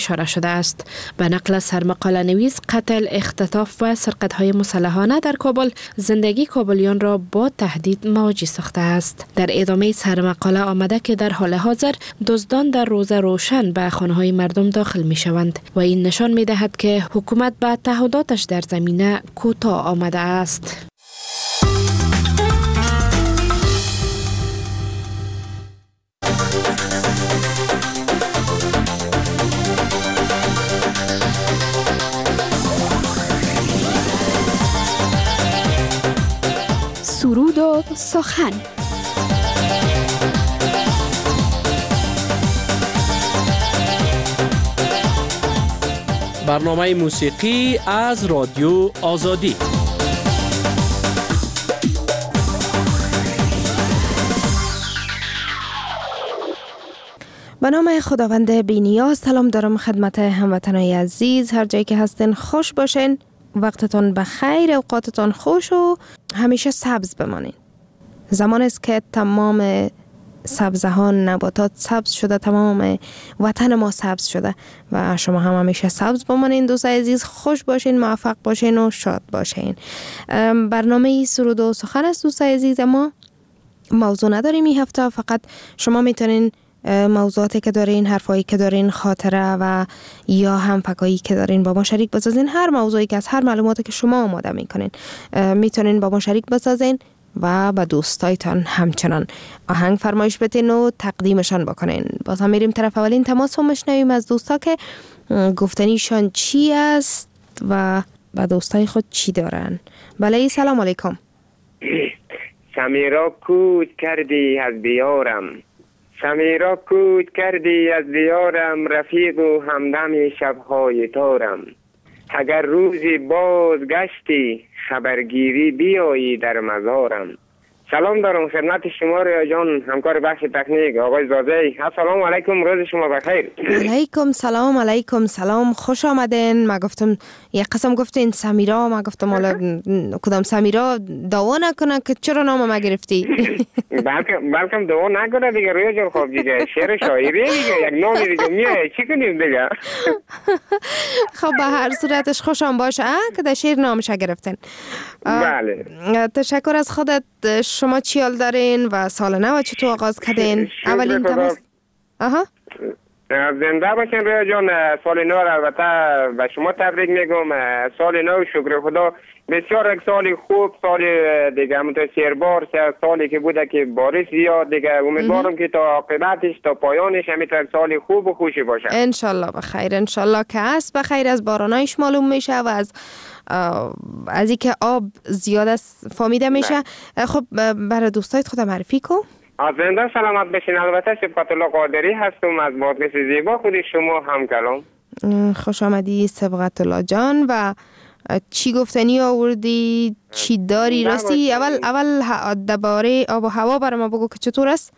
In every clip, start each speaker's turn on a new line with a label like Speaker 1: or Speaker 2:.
Speaker 1: اشاره شده است. به نقل سرمقاله نویس، قتل، اختطاف و سرقت‌های مسلحانه در کابل زندگی کابلیان را با تهدید مواجه ساخته است. در ادامه سرمقاله آمده که در حال حاضر دزدان در روز روشن به خانه‌های مردم داخل می‌شوند و این نشان می‌دهد که حکومت به تعهداتش در زمینه کوتاه آمده است.
Speaker 2: سرود و سخن.
Speaker 3: برنامه موسیقی از رادیو آزادی.
Speaker 4: به نام خداوند بی‌نیاز سلام دارم خدمت هموطنان عزیز، هر جایی که هستین خوش باشین، وقتتون بخیر، اوقاتتون خوش و همیشه سبز بمانین. زمان است که تمام سبزه ها، نباتات سبز شده، تمام وطن ما سبز شده و شما هم همیشه سبز بمانین. دوستای عزیز خوش باشین، موفق باشین و شاد باشین. برنامه سرود و سخن است دوستای عزیز، ما موضوع نداریم این هفته، فقط شما میتونین موضوعاتی که دارین، حرفایی که دارین، خاطره و یا هم فکایی که دارین با ما شریک بسازین. هر موضوعی که از هر معلوماتی که شما آماده میکنین میتونین با ما شریک بسازین و با دوستایتان همچنان آهنگ فرمایش بدین و تقدیمشان بکنین. باز هم میریم طرف اولین تماس رو میشنویم از دوستا که گفتنیشان چی است و با دوستای خود چی دارن. بله، سلام علیکم.
Speaker 5: سمیرا کود کردی از دیارم، سمیرا کود کردی از دیارم، رفیق و همدم شبهای تارم. اگر روزی باز گشتی خبرگیری بیایی در مزارم. سلام دارم خدمت شما ریا جان، همکار بخش تکنیک آقای زاده. السلام علیکم، روز شما بخیر.
Speaker 4: علیکم سلام. علیکم سلام، خوش آمدین. ما گفتم یک قسم گفتین سمیرا، ما گفتم حالا کدام سمیرا دعوا نکنه که چرا نام ما گرفتی.
Speaker 5: بلکم دعوا نکنه دیگه رویا جان. خب دیگه شعر شاعری دیگه، یک نام دیگه میاد، چی کنیم دیگه.
Speaker 4: خب به هر صورتش خوشم باشه که در شعر نامش گرفتین.
Speaker 5: بله،
Speaker 4: تشکر از خودت. شما چی حال دارین و سال نو چطور آغاز کردین؟ اولین تماس.
Speaker 5: زنده باشین رویا جان. سال نو البته به شما تبریک میگم. سال نو شکر خدا بسیار یک سال خوب، سال دیگه متاثربار، سالی که بوده که بارش زیاد دیگه. امیدوارم که تا عاقبتش تا پایانش همینطور سال خوب و خوشی باشه.
Speaker 4: انشالله بخیر، انشالله که هست بخیر. از بارانایش معلوم میشه و از اینکه آب زیاد است فامیده میشه. خب برای دوستایت خودم معرفی کن.
Speaker 5: از زنده سلامت بشین. البته سبقت الله قادری هستم از بادغیس زیبا، خود شما هم کلام.
Speaker 4: خوش آمدی سبقت الله جان. و چی گفتنی آوردی؟ چی داری؟ راستی اول درباره آب و هوا برای ما بگو که چطور است؟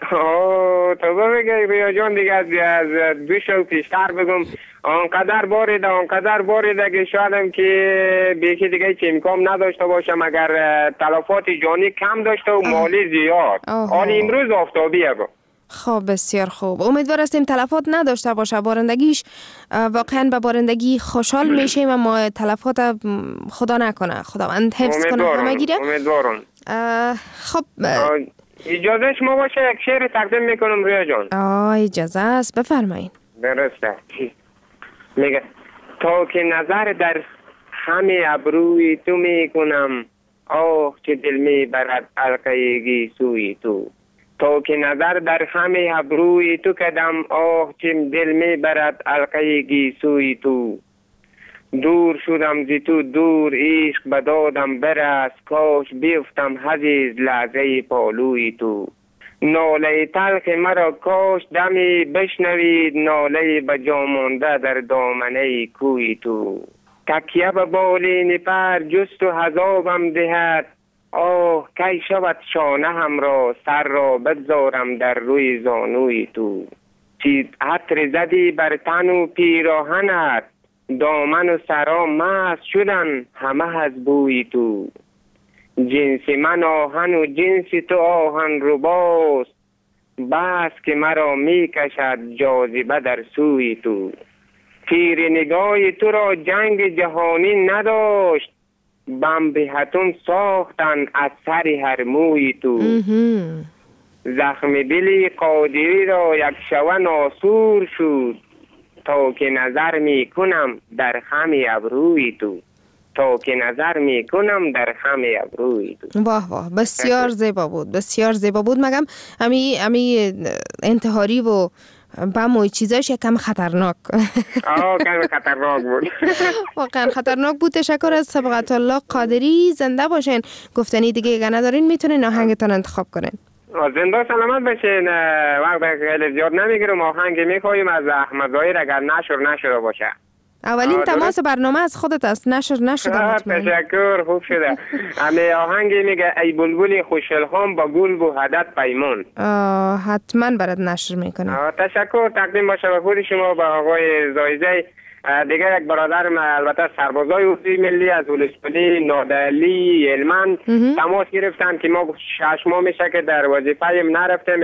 Speaker 5: تو بگی ریا جان دیگه از دو شو پیشتر بگم. آنقدر باریده که شایدم که بیکی دیگه چه امکان نداشته باشم اگر تلفات جانی کم داشته و مالی زیاد. حال امروز آفتابیه.
Speaker 4: خب بسیار خوب، امیدوار هستیم تلفات نداشته باشه. بارندگیش واقعا به بارندگی خوشحال میشیم اما تلفات خدا نکنه، خداوند حفظ کنه همه گیره.
Speaker 5: امیدوارم.
Speaker 4: خب
Speaker 5: اجازه شما باشه یک شعر تقدیم میکنم رویا جان.
Speaker 4: اجازه است، بفرمایید.
Speaker 5: درسته. میگه تا که نظر در همه ابروی تو میکنم، آه چه دل میبرد حلقه سوی تو. تا که نظر در همه ابروی تو کدم، آه چه دل میبرد حلقه سوی تو. دور شدم زی تو دور، عشق بدادم برست، کاش بیفتم حزیز لحظه پالوی تو. ناله تلخ مرا کاش دمی بشنوید، ناله بجا مانده در دامنه کوی تو. تکیه به بالین پر جست و حذابم دهد، آه کی شود شانه هم را سر را بگذارم در روی زانوی تو. چی عطر زدی بر تن و پیراهنت، دامن و سرا مست شدن همه از بوی تو. جنس من آهن و جنس تو آهن رباست، بس که مرا می کشد جاذبه در سوی تو. تیر نگاه تو را جنگ جهانی نداشت، بمب اتم ساختن از سر هر موی تو. زخم دل قادری را یک شوه ناسور شد، تا که نظر می کنم در خم ابروی تو. تا که نظر می کنم در خم ابروی تو.
Speaker 4: واه واه، بسیار زیبا بود، بسیار زیبا بود. مگم امی انتحاری و بم و چیزاش یکم خطرناک.
Speaker 5: کم خطرناک بود.
Speaker 4: واقعا خطرناک بود. تشکر از صبغت الله قادری. زنده باشین. گفتنی دیگه ندارین، میتونین آهنگتان انتخاب کنین.
Speaker 5: زنده سلامت باشین. وقت خیلی زیاد نمیگیرم، آهنگ میخوایم از احمد ظاهر اگر نشده باشه.
Speaker 4: اولین تماس برنامه از خودت است، نشده مطمئن.
Speaker 5: تشکر، خوب شده. امی آهنگ میگه ای بلبل خوشلخام با گل و حدت پیمان.
Speaker 4: حتما برات نشر میکنم.
Speaker 5: تشکر تقدیم باشه به خود شما، با آقای زایزه. دیگه یک برادرم البته سربازای اردوی ملی از ولسوالی نادعلی هلمند تماس گرفتن که ما 6 ماه میشه که در وظیفه نرفتیم،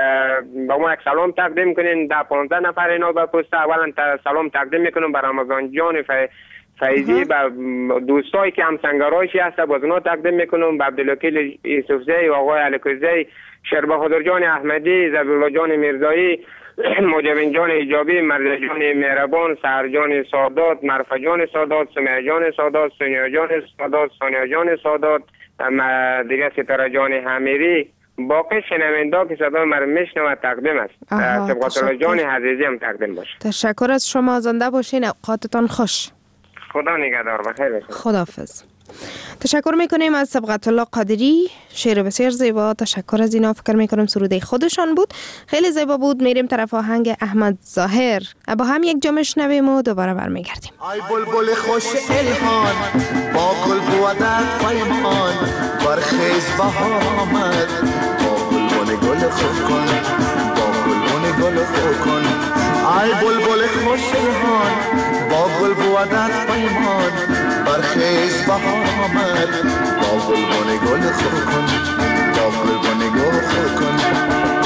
Speaker 5: با ما یک سلام تقدیم کنین. 10-15 نفر اینا به پست اولا سلام تقدیم میکنم به رمضان جان فیضی، به دوستایی که همسنگرایشی هست باز اونا تقدیم میکنم، به عبدالوکیل یوسفزی و آقای علکوزی، شیربهادر جان احمدی، زبیرالله جان میرزایی، مجابین جان ایجابی، مرزا جان مهربان، سهر جان سادات، مرفا جان سادات، سمیه جان سادات، سونیا جان سادات، سانیا جان سادات، دیگه ستاره جان حمیری، باقی شنوندا که صدا من میشنوه تقدیم است. صبغت الله جان عزیزی هم تقدیم باشه.
Speaker 4: تشکر از شما. زنده باشین. اوقاتتان خوش.
Speaker 5: خدا نگهدار. بخیر باشین.
Speaker 4: خداحافظ. تشکر میکنیم از صبغت الله قادری. شعر بسیار زیبا. تشکر از اینا. فکر میکنم سروده خودشان بود. خیلی زیبا بود. میریم طرف آهنگ احمد ظاهر. با هم یک جا میشنویم و دوباره برمیگردیم.
Speaker 6: ای بلبل خوش الهان با گل بودت پیمان، برخیز بهار آمد با گلبن گل خوب کن، با گلبن گل خوب کن. ای بلبل خوش الهان با گل بودت پیمان، برخیز بهار آمد با گلبن گل خوب کن، با گلبن گل خوب کن.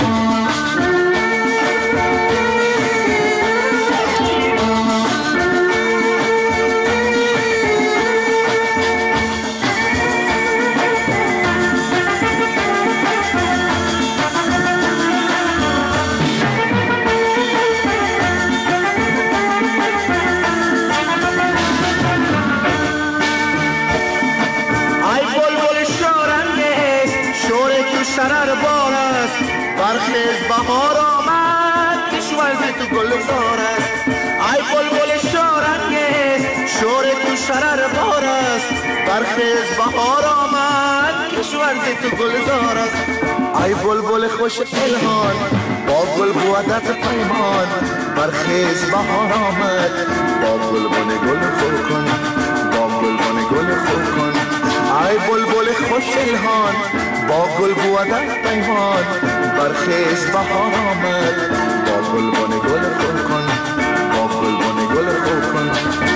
Speaker 6: شرر بار است، برخیز بهار آمد کشورزی تو گلزار است. ای بلبل شارنگیز شور تو شرر بار است، برخیز بهار آمد کشورزی تو گلزار است. ای بلبل خوش الهان با گل بودت پیمان، برخیز بهار آمد با گلبن گل خوب کن، با گلبن گل خوب کن. ای بلبل خوش الهان با گل بودت پیمان، برخیز بهار آمد با گلبن گل خوب کن، با گلبن گل خوب کن.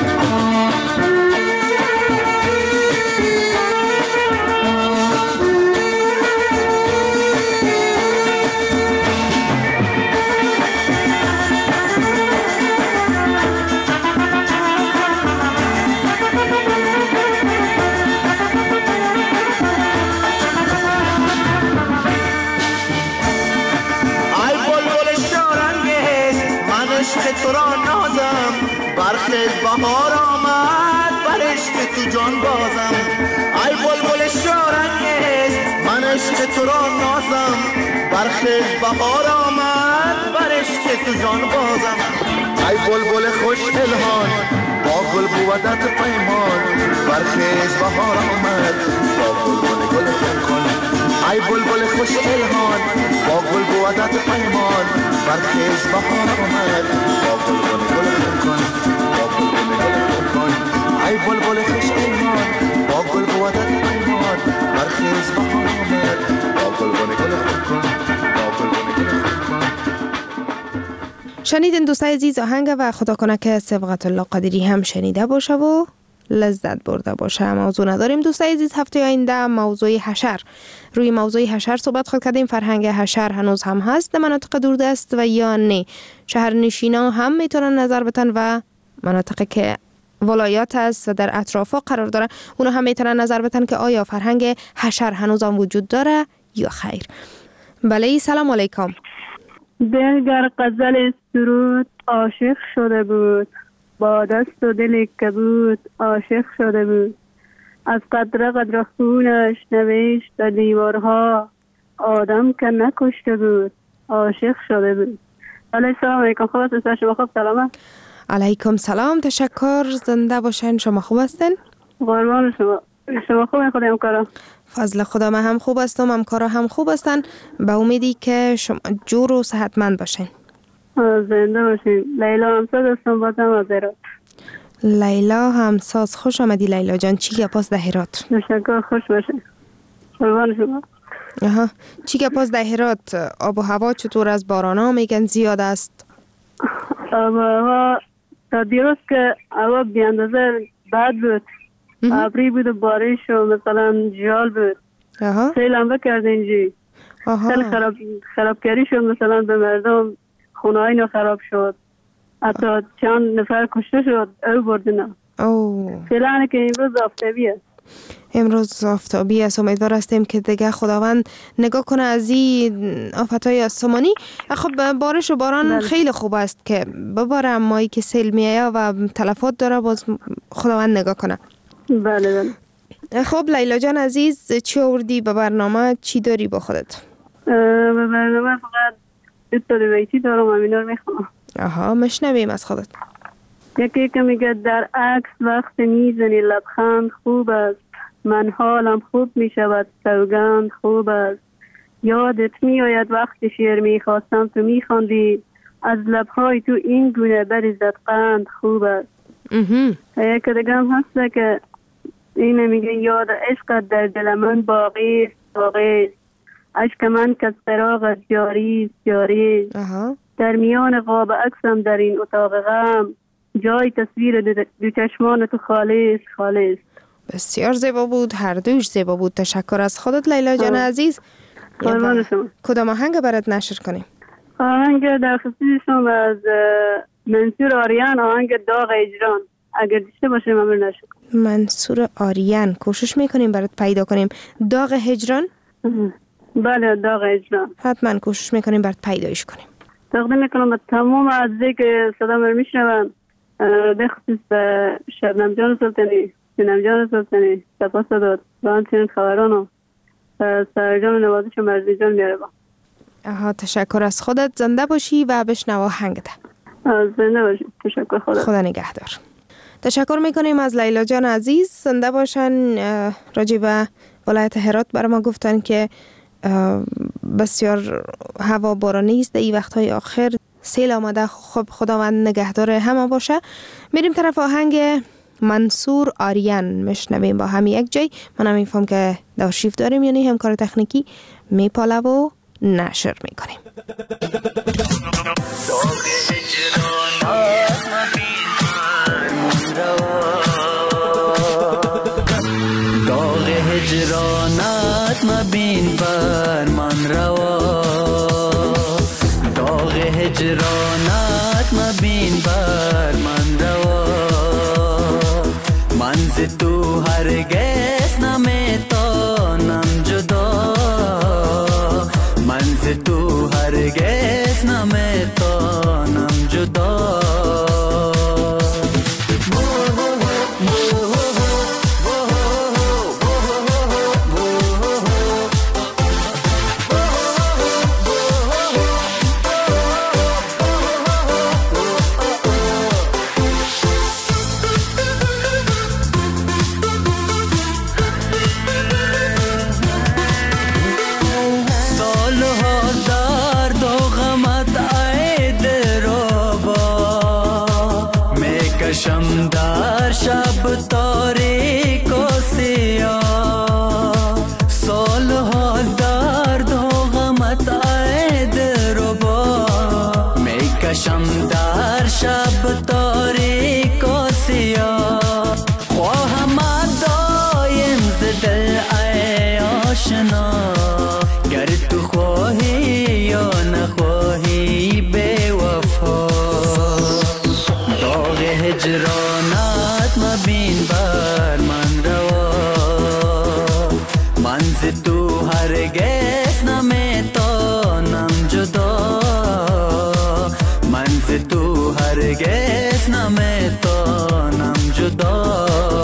Speaker 6: تو را نازم برخیز بهار آمد، بر عشق تو جان بازم. ای بلبل شارنگیز من عشق تو را نازم، برخیز بهار آمد بر عشق تو جان بازم. ای بلبل خوش الهان با گل بودت پیمان، برخیز بهار آمد با گلبن گل خوب کن. ای بلبل خوش الهان با گل بودت پیمان، برخیز بهار آمد با گلبن گل خوب کن، با گلبن گل خوب کن. ای بلبل خوش الهان با گل بودت پیمان، برخیز بهار آمد با گلبن گل خوب کن، با گلبن گل خوب کن.
Speaker 4: شنیدین دوستای عزیز آهنگ و خدا کنه که صبغت الله قادری هم شنیده باشه و لذت برده باشه. موضوع نداریم دوستای عزیز. هفته آینده موضوع حشر، روی موضوع حشر صحبت خود کردیم. فرهنگ حشر هنوز هم هست در مناطق دوردست و یا نه؟ شهرنشینان هم میتونن نظر بتن و مناطقی که ولایات است و در اطرافا قرار داره، اونا هم میتونن نظر بدن که آیا فرهنگ حشر هنوز هم وجود داره یا خیر. بله، سلام علیکم.
Speaker 7: دلگر غزل سرود عاشق شده بود، با دست و دل کبود عاشق شده بود. از قطره قطره خونش نوشت در دیوارها، آدم که نکشته بود عاشق شده بود. بله، سلام علیکم. خوب هستین؟ شما خوب؟ سلامت؟
Speaker 4: علیکم سلام، تشکر. زنده باشین. شما خوب هستین؟
Speaker 7: قربان شما. شما خوبین؟ خدا همکارا؟
Speaker 4: فضل خدا، من هم خوب هستم، همکارا هم خوب هستن. به امیدی که شما جور و صحتمند باشین.
Speaker 7: زنده باشین. لیلا همساز هستم، بازم از هرات.
Speaker 4: لیلا همساز، خوش آمدی لیلا جان. چی گپاس ده هرات؟
Speaker 7: تشکر، خوش باشین. قربان شما.
Speaker 4: آها، چی گپاس ده هرات؟ آب و هوا چطور؟ از بارانا میگن زیاد است؟
Speaker 7: آب و هوا تا دیروز که هوا بی اندازه بد بود، ابری بود و بارش و مثلا جال بود. سیل هم بکرد اینجی. خیلی خرابکاری شد، مثلا به مردم خونه های نو خراب شد، حتی چند نفر کشته شد. او بردن. فعلا که امروز آفتابی است.
Speaker 4: امروز آفتابی است. امیدوار هستیم که دیگه خداوند نگاه کنه از این آفتهای آسمانی. خب بارش و باران خیلی خوب است که بباره، اما ای که سیل میایه و تلفات داره باز خداوند نگاه کنه.
Speaker 7: بله.
Speaker 4: خب لیلا جان عزیز، چی آوردی به برنامه؟ چی داری با خودت؟
Speaker 7: به برنامه فقط دو بیتی دارم، همینا رو میخوام.
Speaker 4: آها، مشنویم از خودت.
Speaker 7: یکی که میگه در عکس وقت میزنی لبخند خوب است، من حالم خوب میشود سوگند خوب است. یادت میآید وقتی شعر میخواستم تو میخواندی، از لبهای تو این گونه بریزد قند خوب است. یکی دیگه هم هست که اینه میگه یاد عشقت در دل من باقی است باقی است، عشق من که از فراغت جاری است جاری است. در میان قاب عکسم در این اتاق غم، جای تصویر دو چشمان تو خالص خالص.
Speaker 4: بسیار زیبا بود، هر دوش زیبا بود. تشکر از خودت لیلا جان عزیز. کدام آهنگ برات نشر کنیم؟
Speaker 7: آهنگ در خصوصشون از منصور آریان، آهنگ داغ هجران. اگر دیشته باشه من نشر کنیم.
Speaker 4: منصور آریان، کوشش میکنیم برات پیدا کنیم. داغ هجران؟
Speaker 7: بله، داغ هجران.
Speaker 4: حتما کوشش میکنیم برات پیدایش کنیم.
Speaker 7: تقدیم میکنم به تمام عزیزی که صدا من میشنون، به خصوص شبنم جان سلطانی، سینم جان سلطانی، سپاس داد و همچنین خبران و سرجان نوازش و مرزی جان میاره با.
Speaker 4: تشکر از خودت. زنده باشی و بشنوا هنگده.
Speaker 7: زنده باشی. تشکر.
Speaker 4: خدا نگهدار. تشکر میکنیم از لیلا جان عزیز. زنده باشن. راجع به ولایت هرات بر ما گفتن که بسیار هوا بارانی است. این وقتهای آخر سیل آمده. خب خداوند نگهدار همه باشه. میریم طرف آهنگ منصور آریان میشنویم با هم یک جای. من هم میفهم که داشیف داریم، یعنی همکار تکنیکی میپاله و نشر میکنیم.
Speaker 8: داغ هجرانت مبین بر من روا، داغ هجرانت مبین بر من روا، من ز تو هرگز نمیتانم جدا، من ز تو هرگز نمیتانم جدا. در شب تاریک و سیاه، سالها درد و غمت ای دلربا، میکشم در شب تاریک و سیاه، خواهم دایم ز دل ای آشنا، گر تو خواهی یا نخواهی بے وفا. داغ هجرانت مبین بر من روا، من ز تو هرگز نمیتونم جدا، من ز تو هرگز نمیتونم جدا.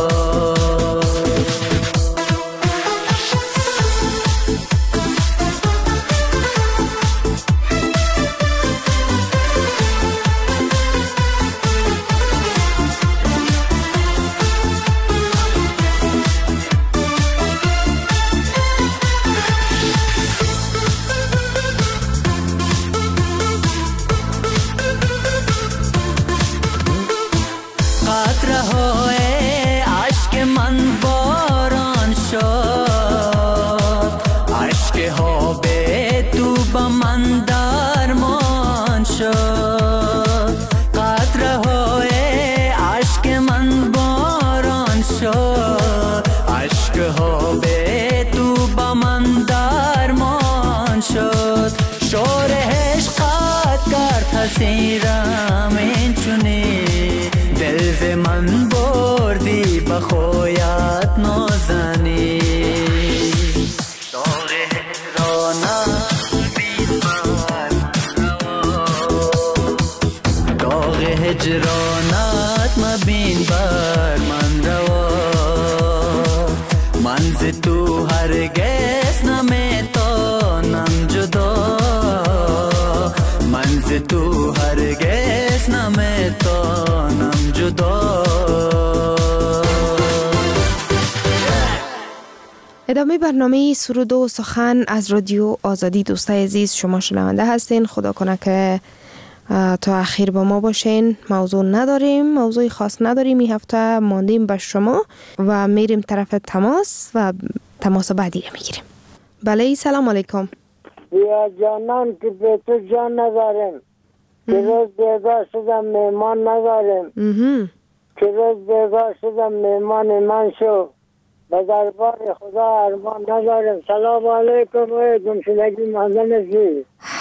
Speaker 8: سیرم این چونی دل ز من بردی بخویت نازنی، داغ هجرانت بین بر داغ هجرانت مبین بر من روا، من ز تو هرگز نمیتونم جدا، من ز تو هرگز نمیتونم جدا.
Speaker 4: ادامه برنامه سرود و سخن از رادیو آزادی. دوستای عزیز شما شنونده هستین، خدا کنه که تا اخیر با ما باشین. موضوع نداریم، موضوع خاص نداریم، این هفته ماندیم به شما و میریم طرف تماس و تماس بعدی میگیریم. بله سلام علیکم.
Speaker 9: یا جانان که به تو جان نداریم، که روز بیگاه شدم میمان نداریم، که روز بیگاه شدم میمان من شو، به دربار خدا ارمان نداریم. سلام علیکم و گمشدگی ماندنشی.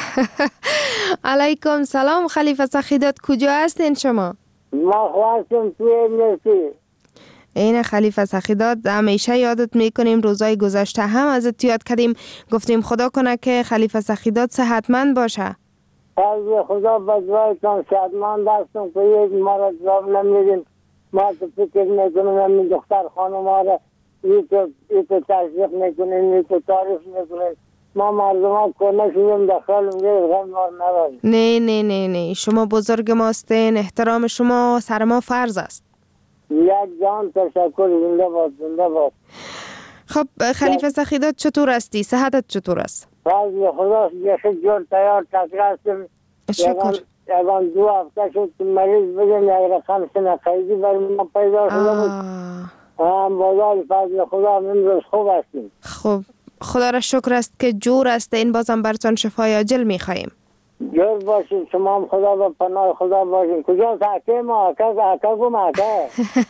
Speaker 4: علیکم سلام خلیفه سخیدات، کجا هستین شما؟
Speaker 9: ما خواستیم توی مرسی.
Speaker 4: این خلیفه سخیدات همیشه یادت میکنیم، روزای گذشته هم ازت یاد کردیم، گفتیم خدا کنه که خلیفه سخیدات صحتمند باشه.
Speaker 9: فضل خدا بدوایتان صحتمند هستم که یک ما را جواب نمیدیم. ما تو فکر میکنیم همین دختر خانم ها را ای تو تشویق میکنیم، ای تو تعریف میکنیم. ما مردمان کنه شدیم دخل میگه غم ما نداریم.
Speaker 4: نه نه نه نه، شما بزرگ ماستین، احترام شما سر ما فرض است.
Speaker 9: یک جان تشکر، زنده باد زنده باد.
Speaker 4: خب خلیفه سخیدات چطور هستی؟ صحتت چطور است؟
Speaker 9: فضل خدا یخی جور تیار تکر هستیم.
Speaker 4: شکر.
Speaker 9: یکان 2 هفته شد که مریض بگیم یک رقم سنه قیدی برای ما پیدا شده بود. هم بازار فضل خدا امروز خوب هستیم.
Speaker 4: خب خدا را شکر است که جور است. این بازم برتان شفای عاجل میخواییم.
Speaker 9: جور باشید شما هم، خدا با پناه خدا باشید. کجا ساکه ما اکا گم اکا.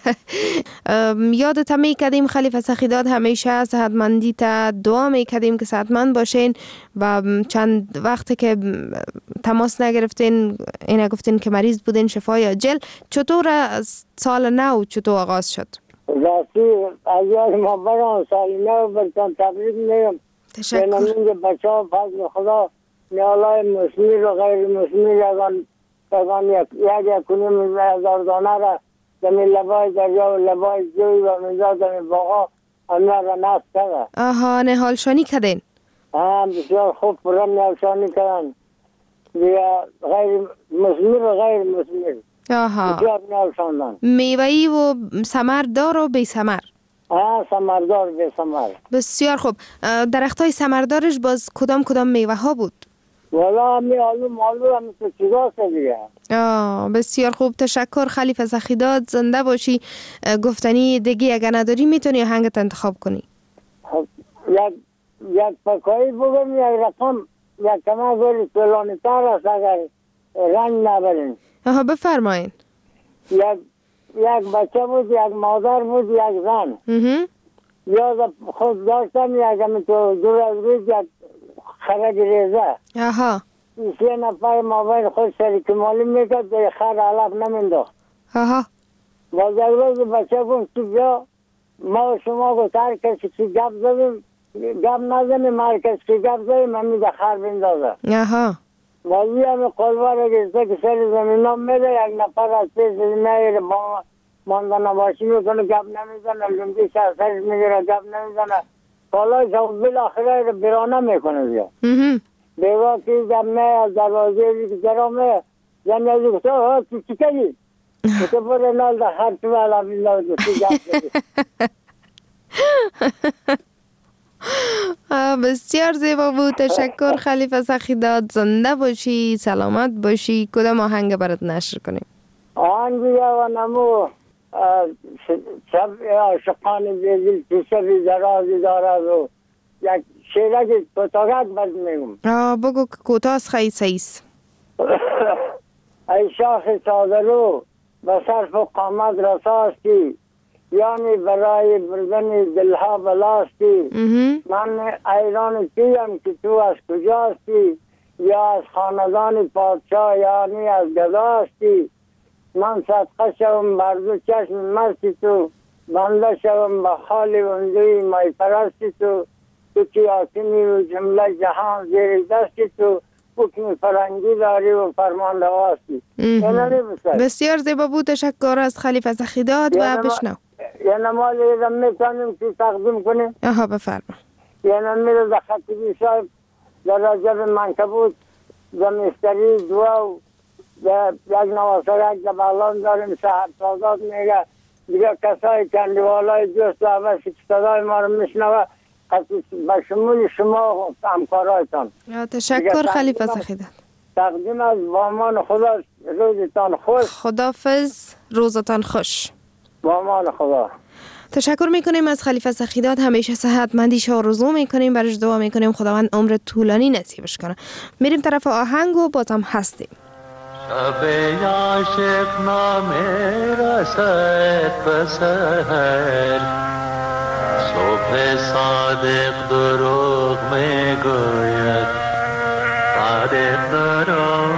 Speaker 4: یادت میکردیم خلیفه سخیدات، همیشه صحتمندی تا دعا میکردیم که صحتمند باشین و چند وقت که تماس نگرفتین اینا گفتین که مریض بودین، شفای عاجل. چطور سال نو چطور آغاز شد؟
Speaker 9: راستی از یاد ما برام سال نو برتان تبریک میگم.
Speaker 4: تشکر.
Speaker 9: بینامین بچه ها فضل خدا نیالای مسلمی و غیر مسلمی یک کنیم 1000 دانه را دمی لبای دریا و لبای جوی و منجا دمی باقا همه را نصب کرده.
Speaker 4: آها، نهالشانی کردین؟
Speaker 9: بسیار خوب پرم نهالشانی کردن. غیر مسلمی و غیر مسلمی
Speaker 4: آها،
Speaker 9: بسیار نهالشاندن.
Speaker 4: میوهی و ثمر دار و بی ثمر؟
Speaker 9: ثمردار بی ثمر.
Speaker 4: بسیار خوب. درختای ثمردارش باز کدام میوه ها بود؟
Speaker 9: والا همی آلو مالو همی تو چیزا دیگه.
Speaker 4: بسیار خوب، تشکر خلیفه سخیدات، زنده باشی. گفتنی دیگه اگر نداری میتونی آهنگت انتخاب کنی.
Speaker 9: یک پکایی بگم، یک رقم، یک کمه گوری طولانی تر است اگر رنگ نبرین.
Speaker 4: بفرمایین.
Speaker 9: یک بچه بود، یک مادر بود، یک زن. یاد خود داشتم یک همی تو دور از روز یک خرد ریزه. 3 نفر ما باید خود شریک مالی میکرد به خر علف نمینداخت. وزرگوز بچه کن که بیا ما شما گفت هر کسی که گپ زدیم گپ نزنیم، هر کسی که گپ زدیم همی ده خر بندازه. ولی همه قلوار گشته که سر زمین هم میده، یک نفر از پیش میره با مانده نباشی میکنه، گپ نمیزنه، لنگی سرش میگیره، گپ نمیزنه. حالا شما بالاخره برانه میکنه بیا. بیگاه که جمعه از دروازه که درامه زنی ازی گفته ها چی کنی؟ گفته بره نال ده خر تو علا بیلازه تو گپ زدی.
Speaker 4: بسیار زیبا بود. تشکر خلیفه سخیداد. زنده باشی، سلامت باشی. کدام آهنگ برات نشر کنیم؟
Speaker 9: آهنگی و نمو شب عاشقان بیدل تو شبی درازی دارد و یک شیره که کوتاهت بد میگم.
Speaker 4: بگو که کوتاست خیلی سیست.
Speaker 9: ای شاخ سادرو به صرف و قامت رساستی، یعنی برای بردن دلها بلاستی. من ایران کیم که تو از کجاستی، یا از خاندان پادشاه یعنی از گداستی. من صدقه شوم بر دو چشم مستی تو، بنده شوم به خالی وندوی مای پرستی تو. تو که حاکمی و جمله جهان زیر دستی تو، حکم فرنگی داری و فرمان رواستی.
Speaker 4: بسیار زیبا بود. تشکر از خلیفه سخیداد و بشنو.
Speaker 9: یه نمال ایرم میتونیم که تقدیم کنیم.
Speaker 4: بفرما.
Speaker 9: یه نمیره در خطیبی صاحب در راجب منکبوت زمستری دو یک نواسرک در بالان داریم شهر سازاد میگه دیگه کسای کندوالای دوست دعوه که صدای ما رو میشنوه به شمول شما همکارایتان.
Speaker 4: تشکر خلیفه سخیداد.
Speaker 9: تقدیم از بامان خدا. روزتان خوش.
Speaker 4: خدافظ. روزتان خوش.
Speaker 9: بامان خدا.
Speaker 4: تشکر میکنیم از خلیفه سخیداد. همیشه صحتمندیش آرزو میکنیم، برش دعا میکنیم خداوند عمر طولانی نصیبش کنه. میریم طرف آهنگ و بازم هستیم.
Speaker 8: شب عاشق نامه رسد بسهر، صبح صادق دروغ میگوید، صادق دروغ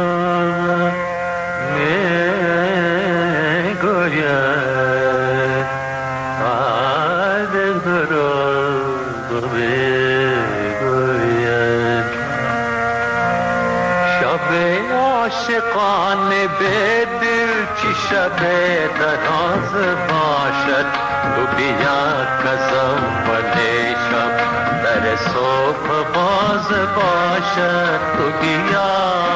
Speaker 8: میگوید، صادق دروغ میگوید. شب عاشقان به دل چی شب دراز باشد، تو بیا کزم ولی شب در صبح باز باشد. تو بیا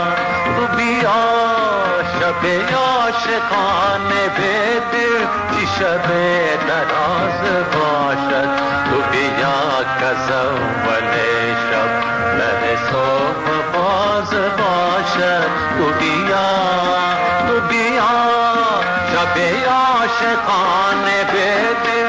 Speaker 8: شب عاشقان به دل چی شب دراز باشد، تو بیا کزم ولی شب در صبح باز باشد. تو بیا شب عاشقان به دل.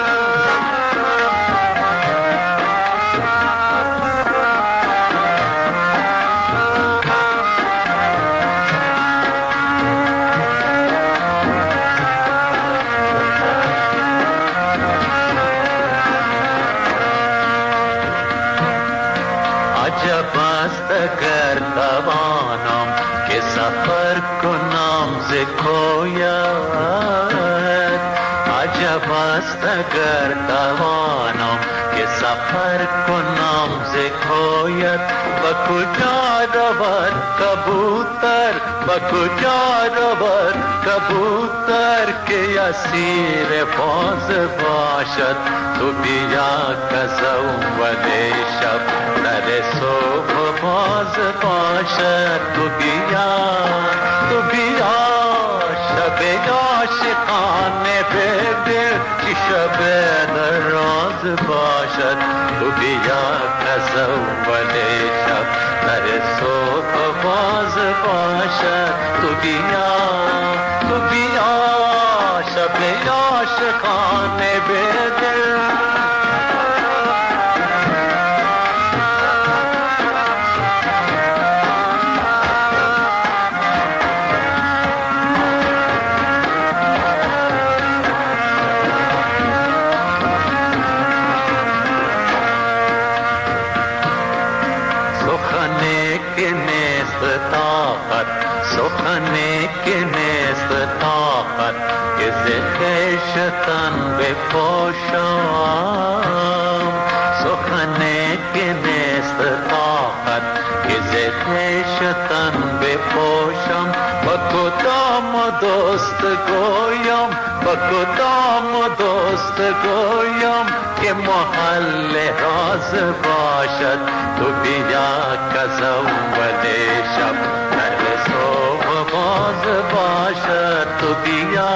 Speaker 8: عجب است اگر توانم که سفر کنم ز کویت، عجب است اگر توانم که سفر کنم ز کویت. به کجا رود کبوتر، به کجا رود کبوتر که اسیر باز باشد. تو بیا کزم ولی شب در صبح باز باشد. تو بیا شب عاشقان به دل چی شب دراز باشد. تو بیا کزم ولی شب در صبح باز باشد. تو بیا شب عاشقان به دل. سخنی که نیست طاقت که که ز خشتن بپاشم سخن که نیست طاقت که ز خشتن بپاشم با کدام دوست گویم با کدام دوست گویم که محل راز باشد تو بیا کز اول شب در صبح باز باشد تو بیا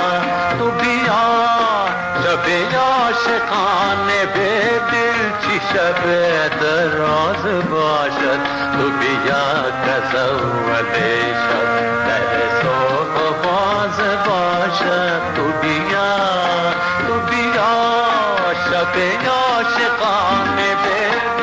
Speaker 8: شب عاشقانه به دل چی شب دراز باشد تو بیا کز اول شب در صبح باز باشد تو بیا شب عاشقانه به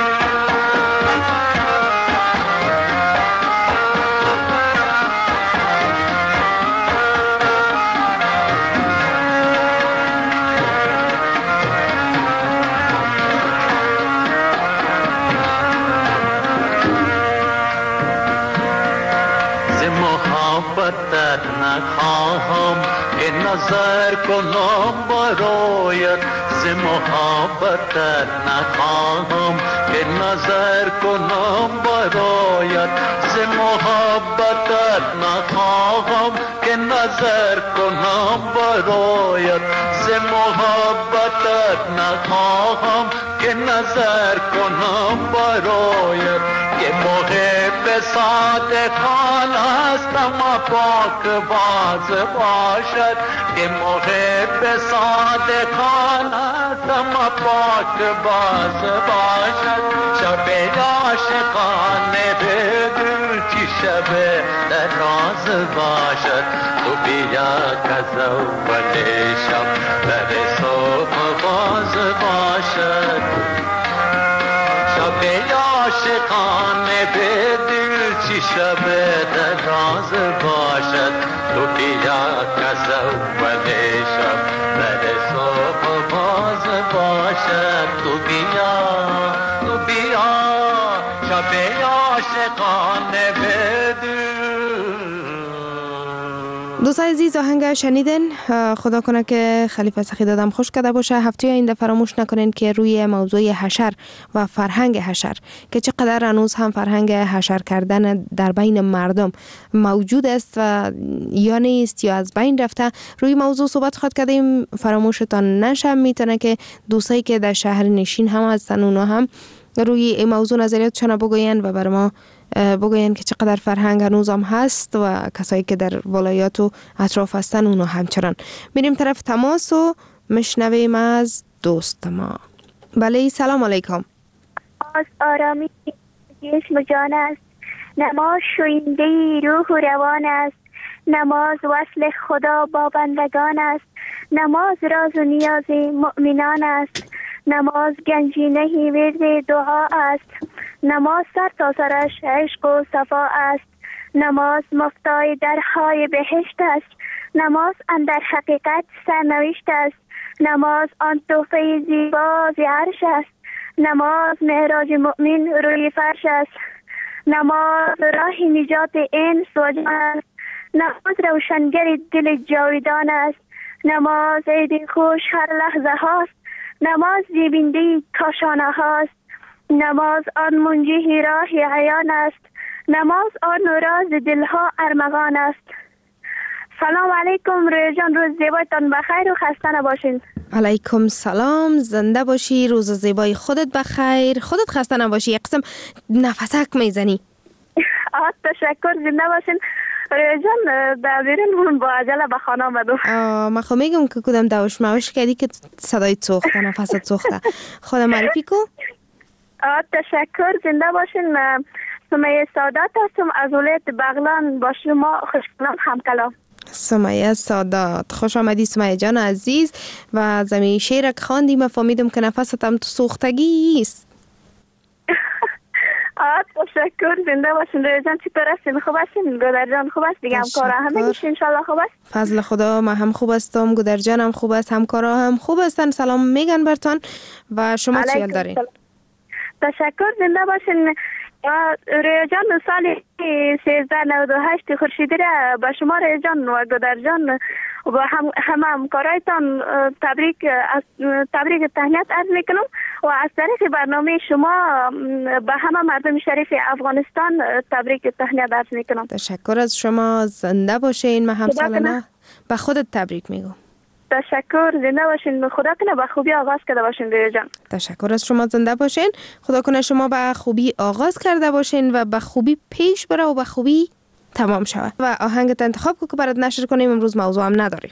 Speaker 8: محبتت نخواهم که نظر کنم برایت ز محبتت نخواهم که نظر کنم برایت ز محبتت نخواهم که نظر کنم برایت ز محبتت نخواهم که نظر کنم برایت که محب صادقان است اما پاک باز باشد که محب صادقان است اما پاک باز باشد شب عاشقانه به دل چی شب دراز باشد تو بیا کز اول شب در صبح باز باشد شب عاشقانه به دل چی شب دراز باشد تو بیا کز اول شب در صبح باز باشد تو بیا شب عاشقانه به دل.
Speaker 4: دوستان عزیز آهنگ شنیدین. خدا کنه که خلیفه سخی دادم خوش کرده باشه. هفته آینده فراموش نکنین که روی موضوع حشر و فرهنگ حشر که چقدر هنوز هم فرهنگ حشر کردن در بین مردم موجود است و یا نیست یا از بین رفته، روی موضوع صحبت خواهد کردیم. فراموشتان نشه. میتونه که دوستایی که در شهر نشین هم هستن اونا هم روی این موضوع نظریاتشان بگوین و بر ما بگوین که چقدر فرهنگ هنوز هم هست و کسایی که در ولایات و اطراف هستن اونا همچنان. میریم طرف تماس و مشنویم از دوست ما. بله سلام علیکم.
Speaker 10: از آرامی جسم و جان است، نماز شوینده روح و روان است، نماز وصل خدا با بندگان است، نماز راز و نیاز مؤمنان است، نماز گنجینه ورد دعا است، نماز سر تا سرش عشق و صفا است، نماز مفتاح درهای بهشت است، نماز اندر حقیقت سرنوشت است، نماز آن تحفه زیبا ز عرش است، نماز معراج مؤمن روی فرش است، نماز راه نجات انس و جان است، نماز روشنگر دل جاودان است، نماز عید خوش هر لحظه هاست، نماز زیبنده کاشانه هاست، نماز آن منجی راه عیان است، نماز آن راز دلها ارمغان است. سلام علیکم روی جان، روز زیبایتان بخیر و خسته نباشین.
Speaker 4: علیکم سلام، زنده باشی، روز زیبای خودت بخیر، خودت خسته نباشی. یک قسم نفسک میزنی.
Speaker 10: تشکر، زنده باشین. روی جان بیرون با عجله به خانه آمدم.
Speaker 4: من خب میگم که کدام دوش موش کردی که صدای سوخته، نفست سوخته. خودم معرفی کو.
Speaker 10: تشکر، زنده باشین. سمیه سادات هستم از ولایت بغلان، با شما خوشحالم همکلام.
Speaker 4: سمیه سادات، خوش آمدی سمیه جان عزیز. و زمین شیرک خواندی، من فهمیدم که نفستم تو سوختگی است.
Speaker 10: تشکر، زنده باشین. روی جان چطور هستین؟ خوب هستین؟ گودر جان خوب است؟ دیگه همکارا همه گیش انشالله خوب است؟
Speaker 4: فضل خدا من هم خوب هستم، گودر جان هم خوب است، همکارا هم خوب هستن. سلام میگن برتان و شما چی حال دارین؟
Speaker 10: تشکر، زنده باشین.
Speaker 7: رویا جان سال 1398 خورشیدی را به شما رویا جان و گودر جان و همه همکارایتان تبریک تهنیت عرض میکنم و از طریق برنامه شما به همه مردم شریف افغانستان تبریک تهنیت عرض میکنم.
Speaker 4: تشکر از شما، زنده باشین. من هم سال نو به خودت تبریک میگم.
Speaker 7: تشکر، زنده باشین. خدا کنه به خوبی آغاز کرده باشین رویا جان.
Speaker 4: تشکر از شما، زنده باشین. خدا کنه شما به خوبی آغاز کرده باشین و به خوبی پیش بره و به خوبی تمام شود. و آهنگت انتخاب که برات نشر کنیم، امروز موضوع هم نداریم.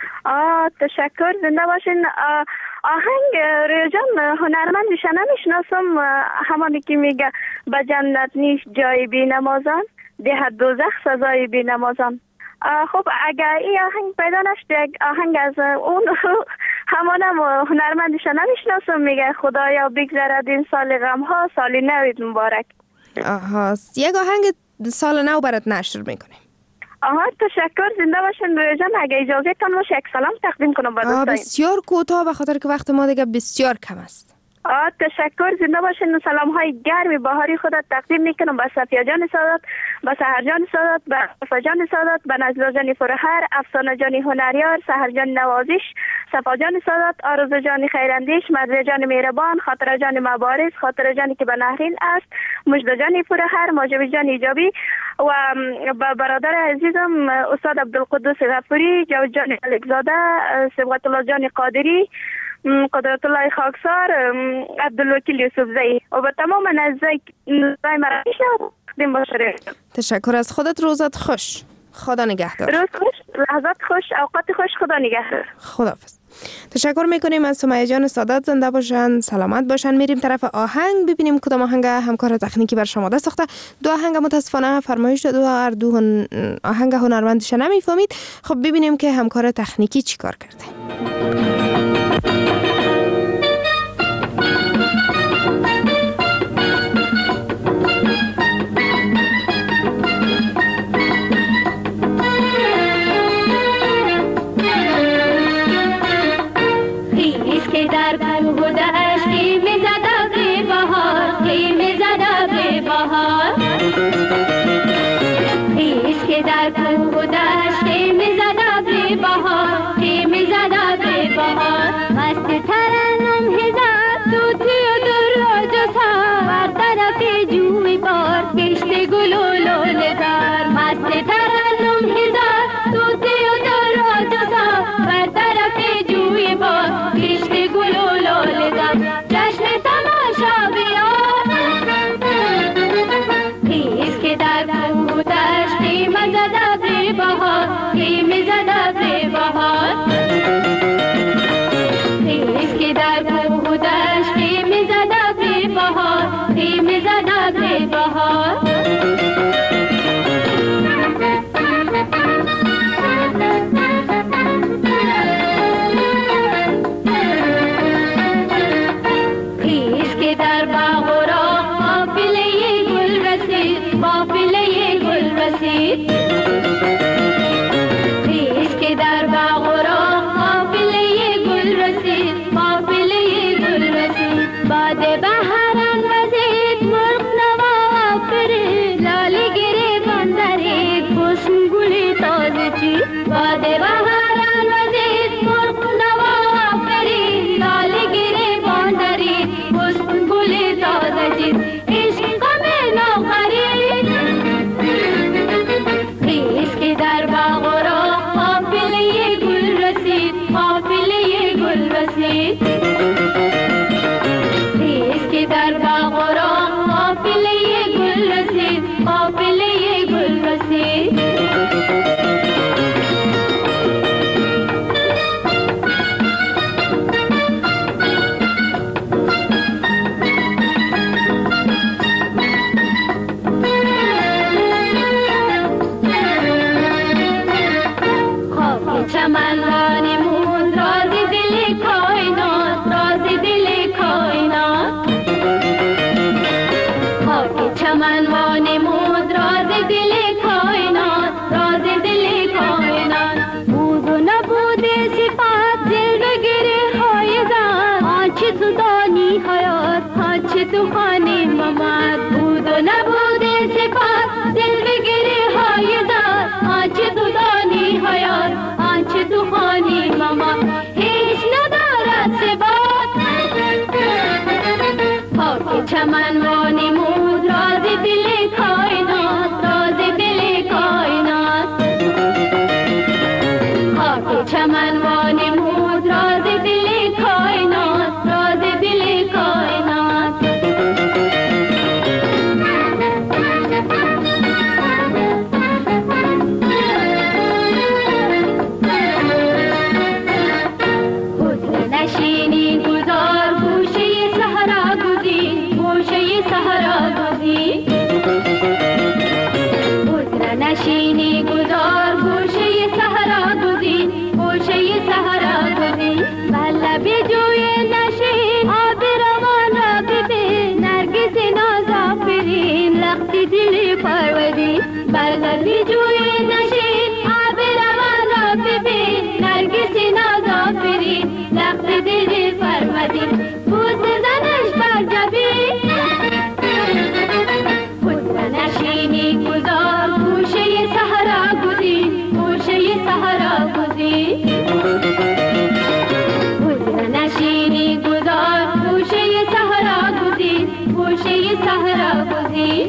Speaker 7: تشکر، زنده باشین. آهنگ رویا جان هنرمندش نمیشناسم، همانی که میگه به جنت نیست جای بی نمازان، ده دوزخ سزای بی نمازان. خب اگر این آهنگ پیدا نشد، یک آهنگ از اون همانم هنرمندش نمیشناسم، میگه خدایا بگذرد این سال غم ها، سال نوید مبارک.
Speaker 4: یک آهنگ سال نو برات نشر میکنیم.
Speaker 7: تشکر، زنده باشین رویا جان. اگه اجازه تان باشه یک سلام تقدیم کنم به دوستان.
Speaker 4: بسیار کوتاه به خاطر که وقت ما دیگه بسیار کم است.
Speaker 7: تشکر، زنده باشین. سلام های گرمی بهاری خودت تقدیم میکنم به صفیه جان سادات، به سحر جان سادات، به صفا جان سادات، به نجلا جان فرهر، افسانه جان هنریار، سحر جان نوازش، صفا جان سادات، آرزو جان خیراندیش، مرزه جان مهربان، خاطر جان مبارز، خاطر جانی که به نهرین است، مجد جان فرهر، ماجب جان ایجابی و با برادر عزیزم استاد عبدالقدوس غفوری، جاوید جان الکزاده، صبغت الله جان قادری، قدرت الله خاکسار، عبدالوکیل یوسفزئی و به تمام نزدیک مراکش تقدیم باشه.
Speaker 4: تشکر از خودت، روزت خوش. خدا نگهدار.
Speaker 7: روز خوش، لحظات خوش، اوقات خوش. خدا نگهدار.
Speaker 4: خداحافظ. تشکر میکنیم از سمیه جان سادات، زنده باشن، سلامت باشن. میریم طرف آهنگ ببینیم کدام آهنگ همکار تکنیکی بر شما دست ساخته. دو آهنگ متاسفانه فرمایش داد و هر دو آهنگ هنرمندش نمیفهمید. خب ببینیم که همکار تکنیکی چیکار کرده.
Speaker 11: تو خانه ممد بود و نبود چمن وانمود راز دل کائنات، راز دل کائنات. حسن نشینی گذار گوشه صحرا گزین، گوشه صحرا گزین. حسن نشینی گذار گوشه صحرا گزین، گوشه صحرا گزین. بر لب جوی نشین آب روان را ببین، نرگس نازافرین لخت دل پروردین. بر لب جوی نشین آب روان را ببین، نرگس نازافرین لخت دل پروردین. بوس زنش بر جبین، حسن نشینی گذار گوشه صحرا گزین، گوشه صحرا گزین. حسن نشینی گذار گوشه صحرا گزین، گوشه صحرا گزین.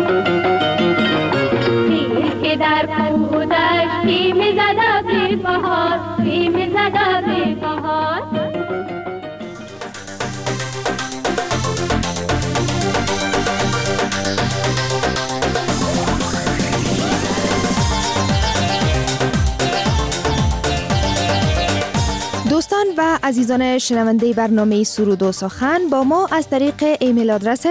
Speaker 11: خیز که در کوه و دشت خیمه زده به بهار، خیمه زده به بهار.
Speaker 4: دوستان و عزیزان شنونده برنامه سرود و سخن با ما از طریق ایمیل آدرس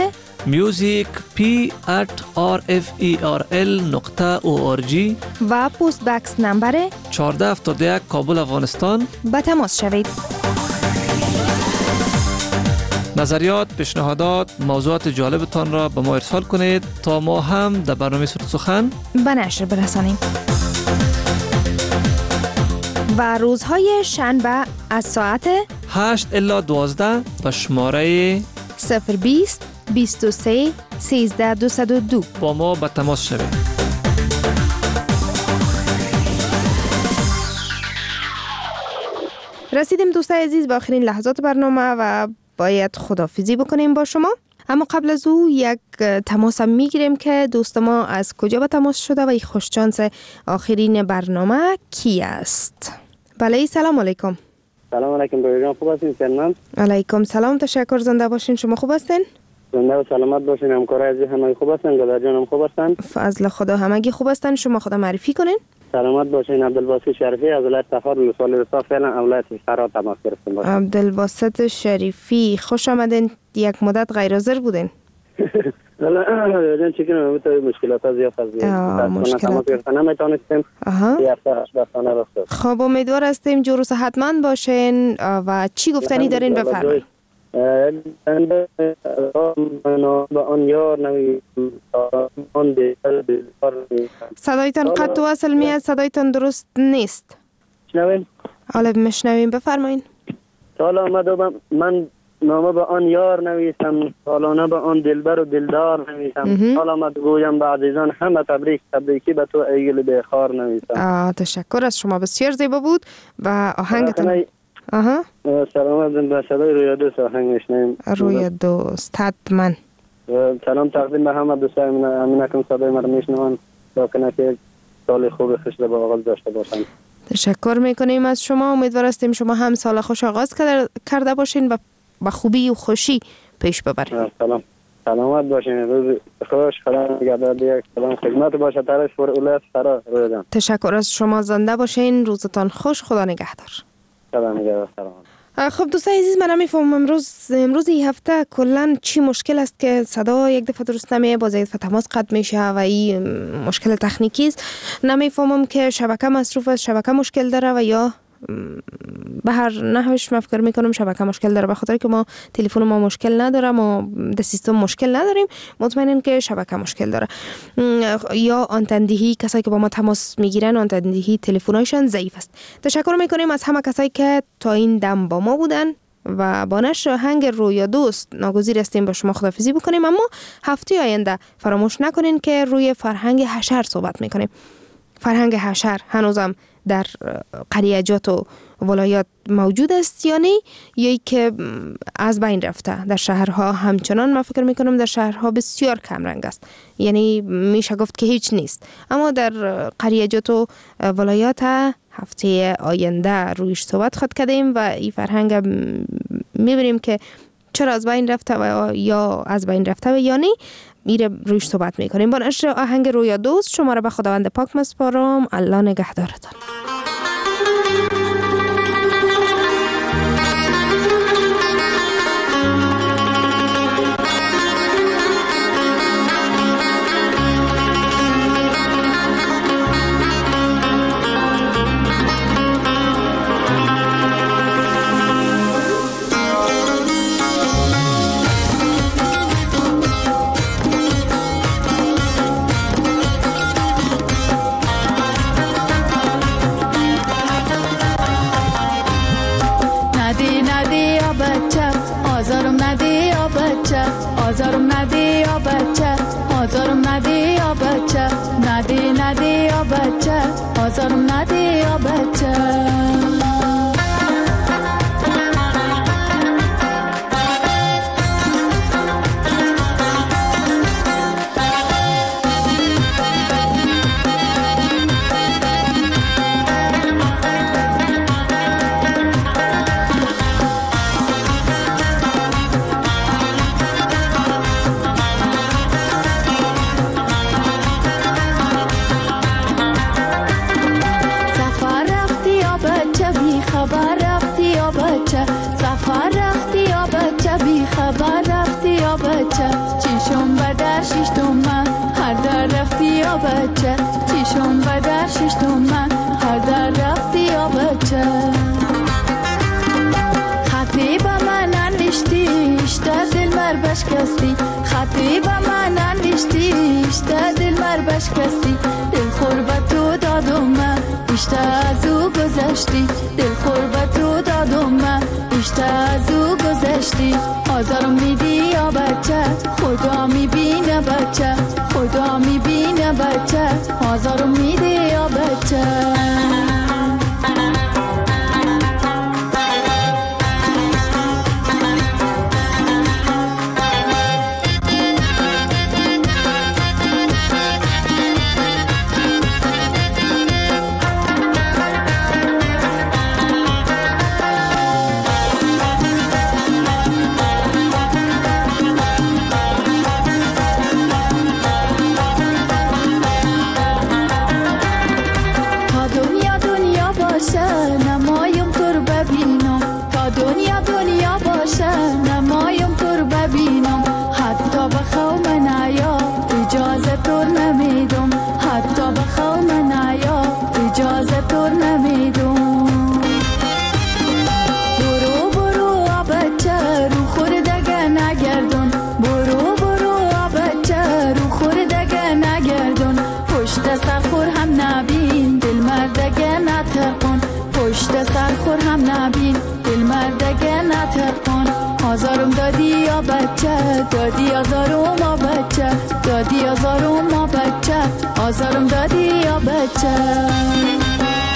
Speaker 12: music@rferl.org
Speaker 4: و پست بکس نمبر
Speaker 12: 1471 کابل افغانستان
Speaker 4: به تماس شوید.
Speaker 12: نظریات، پیشنهادات، موضوعات جالبتان را به ما ارسال کنید تا ما هم در برنامه سرود سخن
Speaker 4: به نشر برسانیم. و روزهای شنبه از ساعت
Speaker 12: 8 الی 12 به شماره
Speaker 4: 020 23 13 202
Speaker 12: با ما به تماس شوید.
Speaker 4: رسیدیم دوستای عزیز به آخرین لحظات برنامه و باید خداحافظی بکنیم با شما. اما قبل از او یک تماس میگیریم که دوست ما از کجا به تماس شده و خوششانس آخرین برنامه کی است. بله، سلام علیکم.
Speaker 13: سلام علیکم برادران، خوب هستین؟ سلام
Speaker 4: علیکم سلام، تشکر. زنده باشین. شما خوب هستین؟
Speaker 13: زنده و سلامت باشین. همکارای عزیز همه خوب هستن؟ گلر جان هم خوب هستن؟
Speaker 4: فضل خدا همگی خوب هستن. شما خدا معرفی کنین.
Speaker 13: سلامت باشین. عبدالباسط شریفی از ولایت تخار ولسوالی رسا، فعلا ولایت فرا تماس گرفتیم. باشین
Speaker 4: عبدالباسط شریفی، خوش آمدین. یک مدت غیر حاضر بودین.
Speaker 13: جان چیکن مشکلات زیاد تماس گرفتن نمیتونستیم.
Speaker 4: خب امیدوار هستیم جور و صحتمند باشین و چی گفتنی دارین بفرمایید.
Speaker 13: با آن یار نمی
Speaker 4: صدایتان قطع و وصل میاد، صدایتان درست نیست.
Speaker 13: شنوین؟
Speaker 4: حالا میشنویم، بفرمایید.
Speaker 13: سال آمد و من نامه به آن یار نویسم، سالانه به آن دلبر و دلدار نویسم. سال آمد گویم به عزیزان همه تبریکی به تو ای گل بخار نویسم.
Speaker 4: تشکر از شما، بسیار زیبا بود و آهنگتان.
Speaker 13: سلامت به صدای روی دوست آهنگ میشنیم.
Speaker 4: روی دوست حتما.
Speaker 13: سلام تقدیم به همه دوستان امینکم صدای ما رو میشنون، تا کنه که سال خوب خوش به آغاز داشته باشند.
Speaker 4: تشکر میکنیم از شما. امیدوار هستیم شما هم سال خوش آغاز کرده باشین و با خوبی و خوشی پیش ببرید.
Speaker 13: سلامت باشین. روز خوش. خدا نگهدار. یک سلام خدمت باشه. طرف فور اولاد فرا رویدم.
Speaker 4: تشکر از شما. زنده باشین. روزتان خوش. خدا نگهدار.
Speaker 13: خدا نگهدار. سلام.
Speaker 4: خب دوستان عزیز، من نمیفهمم امروز این هفته کلا چی مشکل است که صدا یک دفعه درست نمیه، باز یک دفعه تماس قطع میشه و این مشکل تکنیکی است. نمیفهمم که شبکه مصروف است، شبکه مشکل داره و یا به هر نحوش من فکر میکنم شبکه مشکل داره، به خاطر که ما تلفن ما مشکل نداره، ما در سیستم مشکل نداریم، مطمئنم که شبکه مشکل داره یا آنتندهی. کسایی که با ما تماس میگیرن آنتندهی تلفن‌هایشان ضعیف است. تشکر میکنیم از همه کسایی که تا این دم با ما بودن و با نشر آهنگ روی دوست ناگزیر هستیم با شما خداحافظی بکنیم. اما هفته آینده فراموش نکنین که روی فرهنگ حشر صحبت میکنیم. فرهنگ حشر هنوزم در قریجات و ولایات موجود است یا نه، یا که از بین رفته در شهرها. همچنان من فکر میکنم در شهرها بسیار کم رنگ است، یعنی میشه گفت که هیچ نیست. اما در قریجات و ولایات هفته آینده رویش صحبت خود کردیم و این فرهنگ میبینیم که چرا از بین رفته و یا از بین رفته و یا نه، میره رویش صحبت میکنیم. با نشر آهنگ رویا دوست شما را به خداوند پاک مسپارم. الله نگهدارتان.
Speaker 14: آزارم نده یا بچه، آزارم نده یا بچه، نده یا بچه، آزارم نده یا بچه. سفر رفتی یا بچه، بی خبر رفتی یا بچه، چیشم به در ششتم هر در رفتی یا بچه، چیشم به در ششتم هر در رفتی یا بچه. خطی به من ننوشتی اشته دل مر بشکستی، خطی به من ننوشتی اشته دل مر بشکستی، دل خور به تو دادم اشته از او گذشتی، دل خور به تو دادم اشته از او گذشتی. آزارم میدی یا بچه، خدا میبینه بچه، خدا میبینه بچه، آزارم میدی یا بچه. آزارم دادی یا بچه، دادی آزارم ما بچه، دادی آزارم ما بچه، آزارم دادی یا بچه.